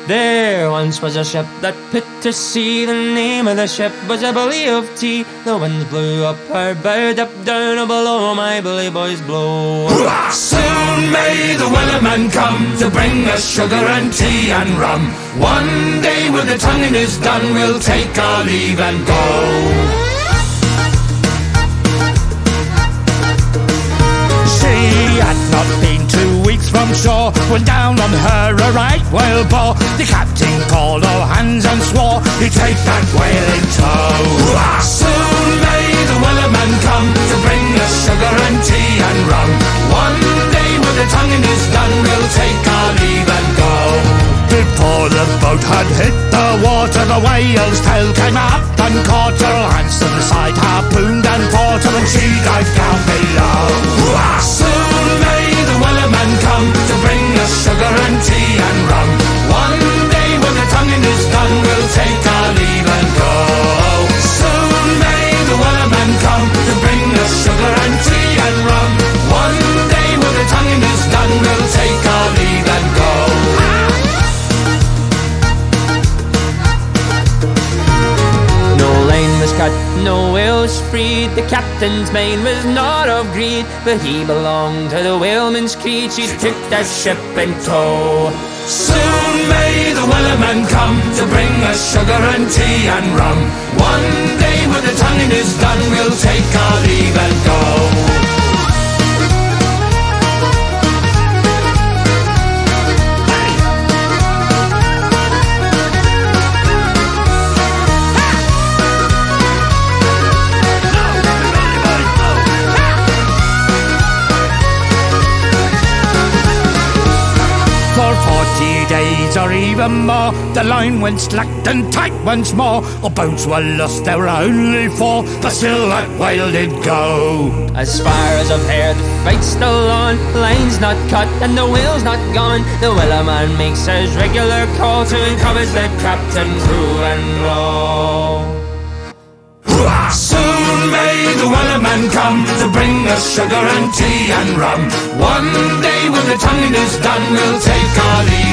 There once was a ship that put to sea. The name of the ship was a Billy of Tea. The winds blew up her bow, up down, oh below my bully boys blow. Soon may the Wellerman come to bring us sugar and tea and rum. One day when the tonguing is done, we'll take our leave and go. She had not been 2 weeks from shore when down on her a right whale bore. The captain called all hands and swore he'd take that whale in tow. Soon may the Wellerman come to bring us sugar and tea and rum. One day when the tonguing is done, we'll take our leave and go. Before the boat had hit the water, the whale's tail came up and caught her. Handsome side harpooned and fought her, and she dived down below. Soon may the Wellerman come to bring us sugar and tea and rum. One day when the tonguing is done, we'll take our leave and go. Soon may the Wellerman come to bring us sugar and tea and rum. One day when the tonguing is done, we'll take our leave and go. No whales freed. The captain's mind was not of greed, but he belonged to the whaleman's creed. She took that ship in tow. Soon may the Wellerman come to bring us sugar and tea and rum. One day when the tonguing is done, we'll take our leave and go. For 40 days or even more, the line went slack and tight once more. Our boats were lost, there were only 4, but still that whale did go. As far as I've heard, the fight's still on. Line's not cut and the whale's not gone. The Wellerman makes his regular call to encourage the captain, crew and roll. Soon may the Wellerman come to bring us sugar and tea and rum. One day when the tonguing is done, we'll take our leave